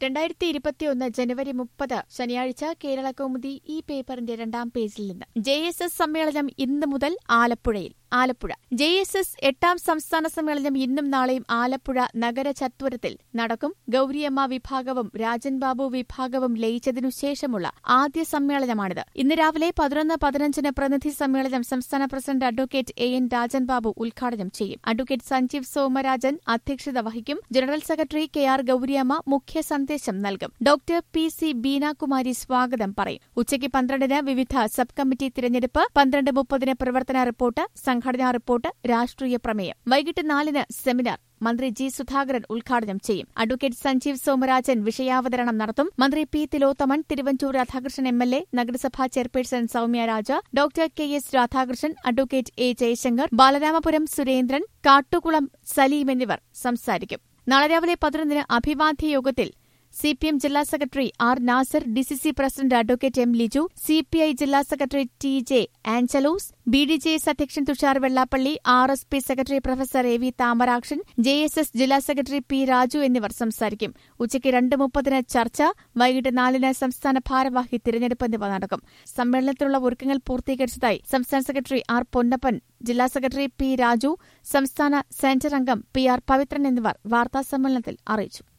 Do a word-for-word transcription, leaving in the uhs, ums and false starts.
രണ്ടായിരത്തി ഇരുപത്തിയൊന്ന് ജനുവരി മുപ്പത് ശനിയാഴ്ച കേരള കൗമുദി ഈ പേപ്പറിന്റെ രണ്ടാം പേജിൽ നിന്ന് ജെ എസ് എസ് സമ്മേളനം ഇന്ന് മുതൽ ആലപ്പുഴയിൽ. ആലപ്പുഴ ജെ എസ് എസ് എട്ടാം സംസ്ഥാന സമ്മേളനം ഇന്നും നാളെയും ആലപ്പുഴ നഗര ചത്വരത്തിൽ നടക്കും. ഗൌരിയമ്മ വിഭാഗവും രാജൻ ബാബു വിഭാഗവും ലയിച്ചതിനുശേഷമുള്ള ആദ്യ സമ്മേളനമാണിത്. ഇന്ന് രാവിലെ പതിനൊന്ന് പതിനഞ്ചിന് പ്രതിനിധി സമ്മേളനം സംസ്ഥാന president advocate A N Rajan Babu ഉദ്ഘാടനം ചെയ്യും. അഡ്വക്കേറ്റ് സഞ്ജീവ് സോമരാജൻ അധ്യക്ഷത വഹിക്കും. General secretary K R Gouriamma മുഖ്യ സന്ദേശം നൽകും. ഡോക്ടർ പി സി ബീനാകുമാരി സ്വാഗതം പറയും. ഉച്ചയ്ക്ക് പന്ത്രണ്ടിന് വിവിധ സബ് കമ്മിറ്റി തിരഞ്ഞെടുപ്പ്, പന്ത്രണ്ട് മുപ്പതിന് പ്രവർത്തന റിപ്പോർട്ട്, സംഘടനാ റിപ്പോർട്ട്, രാഷ്ട്രീയ പ്രമേയം. വൈകിട്ട് നാലിന് സെമിനാർ മന്ത്രി ജി സുധാകരൻ ഉദ്ഘാടനം ചെയ്യും. അഡ്വക്കേറ്റ് സഞ്ജീവ് സോമരാജൻ വിഷയാവതരണം നടത്തും. മന്ത്രി P Thilothaman, Thiruvanchoor Radhakrishnan M L A, നഗരസഭാ chairperson Soumya Raja, doctor K S Radhakrishnan, advocate A Jayashankar, Balaramapuram Surendran, Kattukulam Saleem എന്നിവർ സംസാരിക്കും. നാളെ രാവിലെ പതിനൊന്നിന് അഭിവാദ്യ യോഗത്തിൽ സി പി എം ജില്ലാ secretary R Nasar, D C C president advocate M Liju, C P I ജില്ലാ secretary T J Angelose, B D J S അധ്യക്ഷൻ Thushar Vellappally, R S P secretary professor A V Thamarakshan, J S S ജില്ലാ secretary P Raju എന്നിവർ സംസാരിക്കും. ഉച്ചയ്ക്ക് രണ്ട് മുപ്പതിന് ചർച്ച, വൈകിട്ട് നാലിന് സംസ്ഥാന ഭാരവാഹി തിരഞ്ഞെടുപ്പ് എന്നിവ നടക്കും. സമ്മേളനത്തിലുള്ള ഒരുക്കങ്ങൾ പൂർത്തീകരിച്ചതായി സംസ്ഥാന സെക്രട്ടറി ആർ പൊന്നപ്പൻ, ജില്ലാ സെക്രട്ടറി പി രാജു, സംസ്ഥാന സെന്റർ അംഗം പി ആർ പവിത്രൻ എന്നിവർ വാർത്താസമ്മേളനത്തിൽ അറിയിച്ചു.